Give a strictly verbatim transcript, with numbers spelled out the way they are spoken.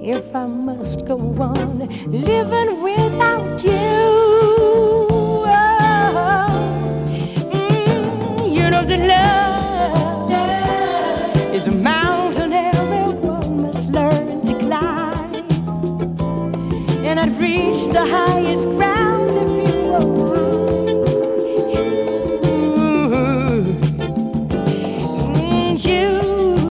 if I must go on living without you. Oh, mm, you know that love is a mountain everyone must learn to climb, and I'd reach the highest